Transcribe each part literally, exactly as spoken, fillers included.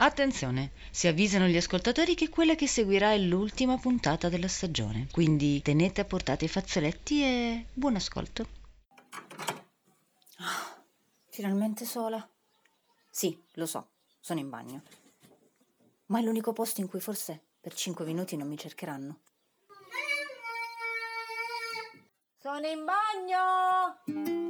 Attenzione, si avvisano gli ascoltatori che quella che seguirà è l'ultima puntata della stagione, quindi tenete a portata i fazzoletti e buon ascolto. Oh, finalmente sola. Sì, lo so, sono in bagno. Ma è l'unico posto in cui forse per cinque minuti non mi cercheranno. Sono in bagno!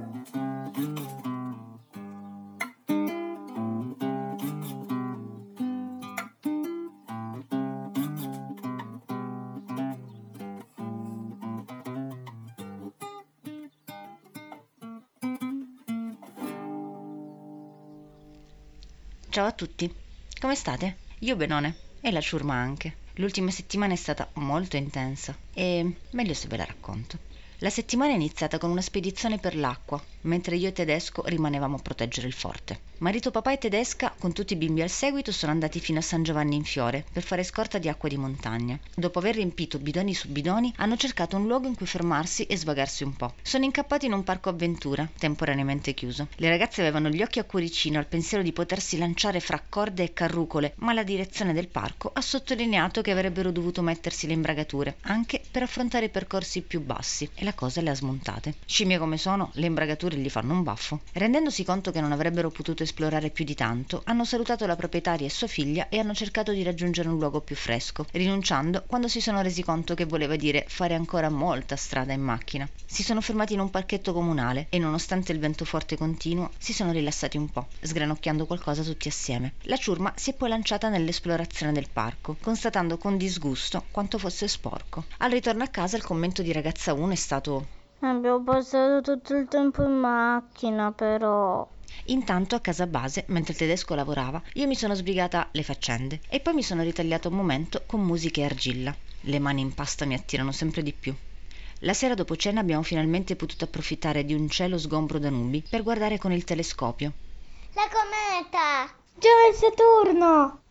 Ciao a tutti, come state? Io benone, e la ciurma anche. L'ultima settimana è stata molto intensa e meglio se ve la racconto. La settimana è iniziata con una spedizione per l'acqua, mentre io e Tedesco rimanevamo a proteggere il forte. Marito, papà e Tedesca, con tutti i bimbi al seguito, sono andati fino a San Giovanni in Fiore per fare scorta di acqua di montagna. Dopo aver riempito bidoni su bidoni, hanno cercato un luogo in cui fermarsi e svagarsi un po'. Sono incappati in un parco avventura, temporaneamente chiuso. Le ragazze avevano gli occhi a cuoricino al pensiero di potersi lanciare fra corde e carrucole, ma la direzione del parco ha sottolineato che avrebbero dovuto mettersi le imbragature, anche per affrontare i percorsi più bassi, e la cosa le ha smontate. Scimmie come sono, le imbragature gli fanno un baffo. Rendendosi conto che non avrebbero potuto esplorare più di tanto, hanno salutato la proprietaria e sua figlia e hanno cercato di raggiungere un luogo più fresco, rinunciando quando si sono resi conto che voleva dire fare ancora molta strada in macchina. Si sono fermati in un parchetto comunale e, nonostante il vento forte continuo, si sono rilassati un po', sgranocchiando qualcosa tutti assieme. La ciurma si è poi lanciata nell'esplorazione del parco, constatando con disgusto quanto fosse sporco. Al ritorno a casa il commento di ragazza uno è stato: abbiamo passato tutto il tempo in macchina, però. Intanto a casa base, mentre il tedesco lavorava, io mi sono sbrigata le faccende e poi mi sono ritagliato un momento con musica e argilla. Le mani in pasta mi attirano sempre di più. La sera dopo cena abbiamo finalmente potuto approfittare di un cielo sgombro da nubi per guardare con il telescopio. La cometa! Giove Saturno!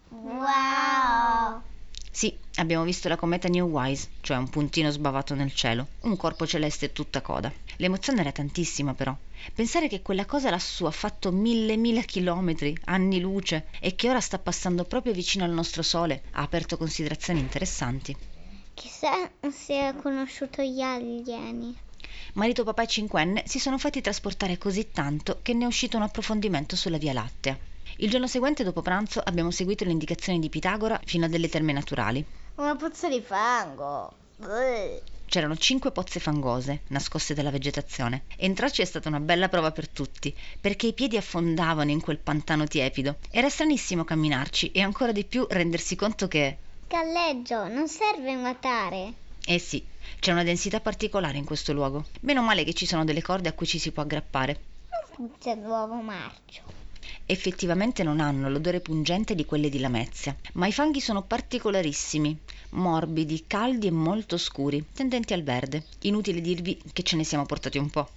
Wow! Sì, abbiamo visto la cometa Neowise, cioè un puntino sbavato nel cielo, un corpo celeste tutta coda. L'emozione era tantissima però. Pensare che quella cosa lassù ha fatto mille mila chilometri, anni luce, e che ora sta passando proprio vicino al nostro sole ha aperto considerazioni interessanti. Chissà se ha conosciuto gli alieni. Marito, papà e cinquenne si sono fatti trasportare così tanto che ne è uscito un approfondimento sulla Via Lattea. Il giorno seguente, dopo pranzo, abbiamo seguito le indicazioni di Pitagora fino a delle terme naturali. Una puzza di fango. Bleh. C'erano cinque pozze fangose, nascoste dalla vegetazione. Entrarci è stata una bella prova per tutti, perché i piedi affondavano in quel pantano tiepido. Era stranissimo camminarci e ancora di più rendersi conto che... Galleggio, non serve nuotare. Eh sì, c'è una densità particolare in questo luogo. Meno male che ci sono delle corde a cui ci si può aggrappare. Non puzza d'uovo marcio. Effettivamente non hanno l'odore pungente di quelle di Lamezia, ma i fanghi sono particolarissimi, morbidi, caldi e molto scuri, tendenti al verde. Inutile dirvi che ce ne siamo portati un po'.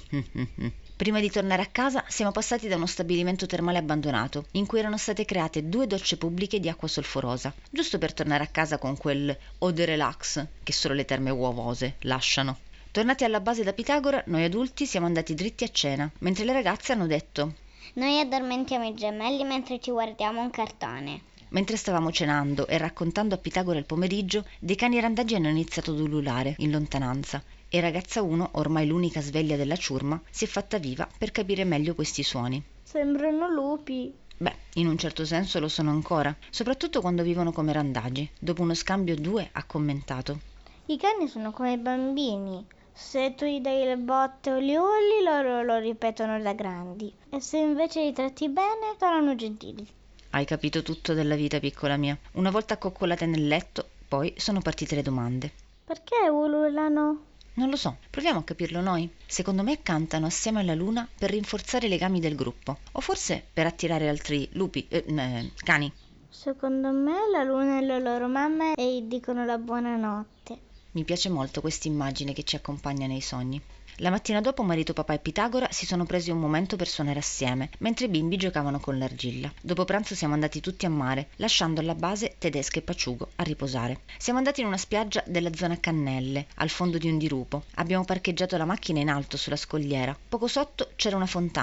Prima di tornare a casa siamo passati da uno stabilimento termale abbandonato, in cui erano state create due docce pubbliche di acqua solforosa, giusto per tornare a casa con quel eau de relax che solo le terme uovose lasciano. Tornati alla base da Pitagora, noi adulti siamo andati dritti a cena, mentre le ragazze hanno detto: noi addormentiamo i gemelli mentre ci guardiamo un cartone. Mentre stavamo cenando e raccontando a Pitagora il pomeriggio, dei cani randaggi hanno iniziato ad ululare in lontananza e ragazza uno, ormai l'unica sveglia della ciurma, si è fatta viva per capire meglio questi suoni. Sembrano lupi. Beh, in un certo senso lo sono ancora, soprattutto quando vivono come randagi. Dopo uno scambio due ha commentato: i cani sono come i bambini. Se tu gli dai le botte o li urli, loro lo ripetono da grandi. E se invece li tratti bene, saranno gentili. Hai capito tutto della vita, piccola mia. Una volta accoccolate nel letto, poi sono partite le domande. Perché ululano? Non lo so, proviamo a capirlo noi. Secondo me cantano assieme alla luna per rinforzare i legami del gruppo. O forse per attirare altri lupi, eh, eh, cani. Secondo me la luna è la loro mamma e gli dicono la buonanotte. Mi piace molto questa immagine che ci accompagna nei sogni. La mattina dopo marito, papà e Pitagora si sono presi un momento per suonare assieme, mentre i bimbi giocavano con l'argilla. Dopo pranzo siamo andati tutti a mare, lasciando alla base Tedesca e Paciugo a riposare. Siamo andati in una spiaggia della zona Cannelle, al fondo di un dirupo. Abbiamo parcheggiato la macchina in alto sulla scogliera. Poco sotto c'era una fontana.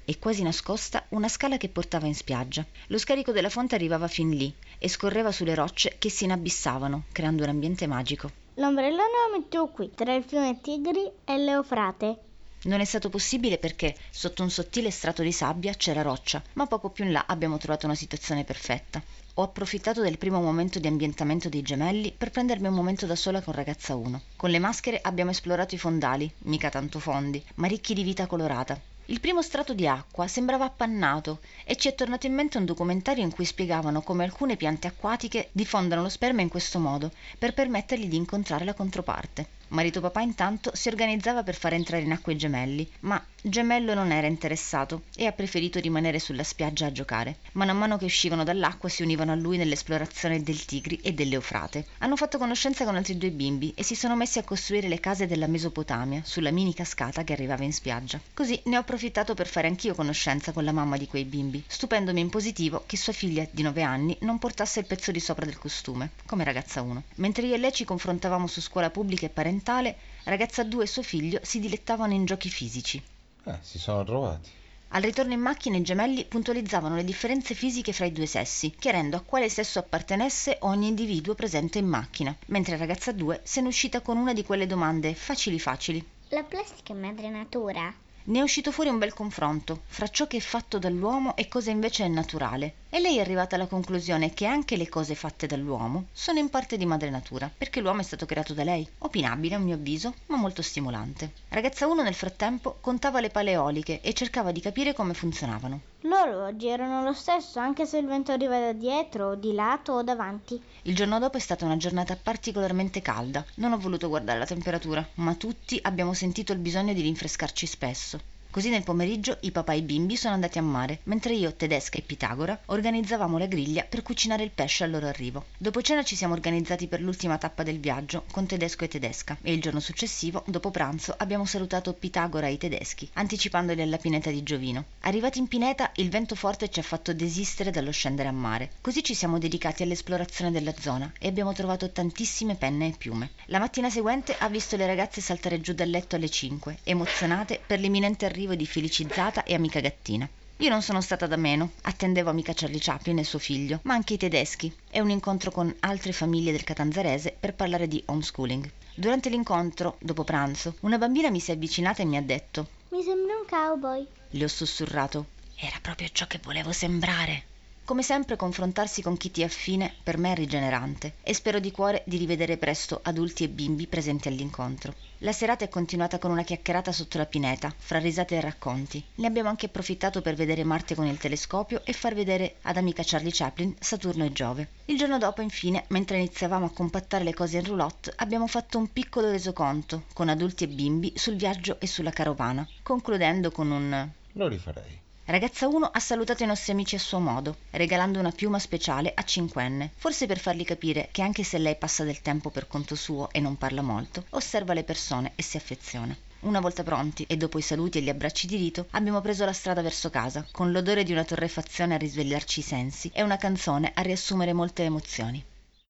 e quasi nascosta una scala che portava in spiaggia. Lo scarico della fonte arrivava fin lì e scorreva sulle rocce che si inabissavano, creando un ambiente magico. L'ombrellone lo mettevo qui, tra il fiume Tigri e l'Eufrate. Non è stato possibile perché sotto un sottile strato di sabbia c'era roccia, ma poco più in là abbiamo trovato una situazione perfetta. Ho approfittato del primo momento di ambientamento dei gemelli per prendermi un momento da sola con ragazza uno. Con le maschere abbiamo esplorato i fondali, mica tanto fondi, ma ricchi di vita colorata. Il primo strato di acqua sembrava appannato e ci è tornato in mente un documentario in cui spiegavano come alcune piante acquatiche diffondono lo sperma in questo modo per permettergli di incontrare la controparte. Marito papà intanto si organizzava per far entrare in acqua i gemelli, ma Gemello non era interessato e ha preferito rimanere sulla spiaggia a giocare. Mano a mano che uscivano dall'acqua si univano a lui nell'esplorazione del Tigri e dell'Eufrate. Hanno fatto conoscenza con altri due bimbi e si sono messi a costruire le case della Mesopotamia sulla mini cascata che arrivava in spiaggia. Così ne ho approfittato per fare anch'io conoscenza con la mamma di quei bimbi, stupendomi in positivo che sua figlia di nove anni non portasse il pezzo di sopra del costume, come ragazza uno. Mentre io e lei ci confrontavamo su scuola pubblica e parentale, ragazza due e suo figlio si dilettavano in giochi fisici. Eh, si sono trovati. Al ritorno in macchina i gemelli puntualizzavano le differenze fisiche fra i due sessi, chiarendo a quale sesso appartenesse ogni individuo presente in macchina, mentre ragazza due se n'è uscita con una di quelle domande facili facili. La plastica è madre natura? Ne è uscito fuori un bel confronto fra ciò che è fatto dall'uomo e cosa invece è naturale, e lei è arrivata alla conclusione che anche le cose fatte dall'uomo sono in parte di madre natura, perché l'uomo è stato creato da lei. Opinabile a mio avviso, ma molto stimolante. Ragazza uno nel frattempo contava le pale eoliche e cercava di capire come funzionavano. L'orologio erano lo stesso anche se il vento arriva da dietro, di lato o davanti. Il giorno dopo è stata una giornata particolarmente calda. Non ho voluto guardare la temperatura, ma tutti abbiamo sentito il bisogno di rinfrescarci spesso. Così nel pomeriggio i papà e i bimbi sono andati a mare, mentre io, Tedesca e Pitagora organizzavamo la griglia per cucinare il pesce al loro arrivo. Dopo cena ci siamo organizzati per l'ultima tappa del viaggio con Tedesco e Tedesca e il giorno successivo, dopo pranzo, abbiamo salutato Pitagora e i tedeschi, anticipandoli alla pineta di Giovino. Arrivati in pineta, il vento forte ci ha fatto desistere dallo scendere a mare. Così ci siamo dedicati all'esplorazione della zona e abbiamo trovato tantissime penne e piume. La mattina seguente ha visto le ragazze saltare giù dal letto alle cinque, emozionate per l'imminente arrivo di Felicizzata e amica Gattina. Io non sono stata da meno, attendevo amica Charlie Chaplin e suo figlio, ma anche i tedeschi, e un incontro con altre famiglie del Catanzarese per parlare di homeschooling. Durante l'incontro, dopo pranzo, una bambina mi si è avvicinata e mi ha detto: Mi sembra un cowboy. Le ho sussurrato: era proprio ciò che volevo sembrare. Come sempre confrontarsi con chi ti è affine per me è rigenerante e spero di cuore di rivedere presto adulti e bimbi presenti all'incontro. La serata è continuata con una chiacchierata sotto la pineta, fra risate e racconti. Ne abbiamo anche approfittato per vedere Marte con il telescopio e far vedere ad amica Charlie Chaplin Saturno e Giove. Il giorno dopo, infine, mentre iniziavamo a compattare le cose in roulotte, abbiamo fatto un piccolo resoconto con adulti e bimbi sul viaggio e sulla carovana, concludendo con un Lo rifarei. Ragazza uno ha salutato i nostri amici a suo modo, regalando una piuma speciale a cinquenne, forse per fargli capire che anche se lei passa del tempo per conto suo e non parla molto, osserva le persone e si affeziona. Una volta pronti e dopo i saluti e gli abbracci di rito, abbiamo preso la strada verso casa, con l'odore di una torrefazione a risvegliarci i sensi e una canzone a riassumere molte emozioni.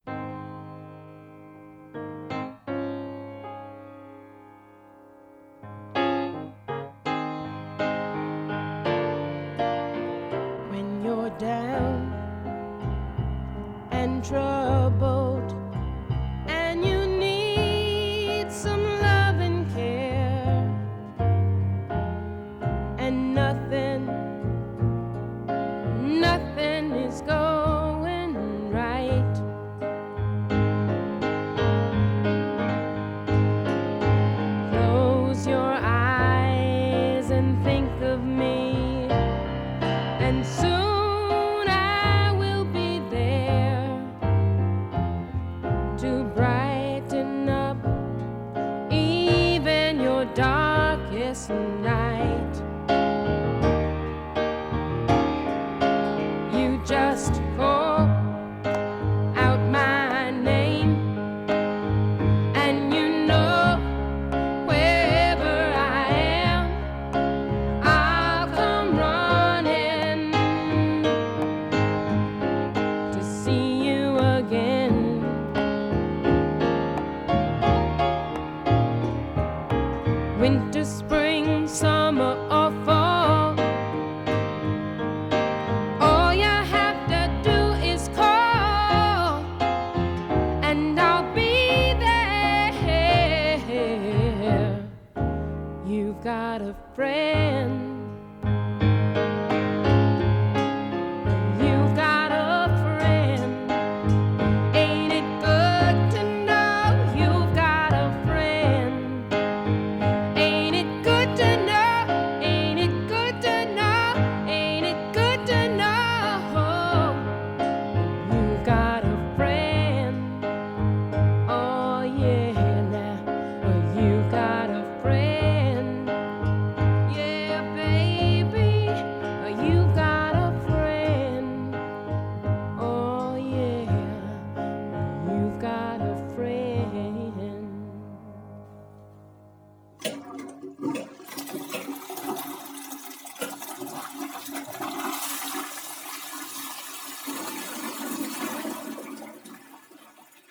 Down and troubled, and you need some love and care, and nothing, nothing is going right. Close your eyes and think of me, and soon darkest night. You just call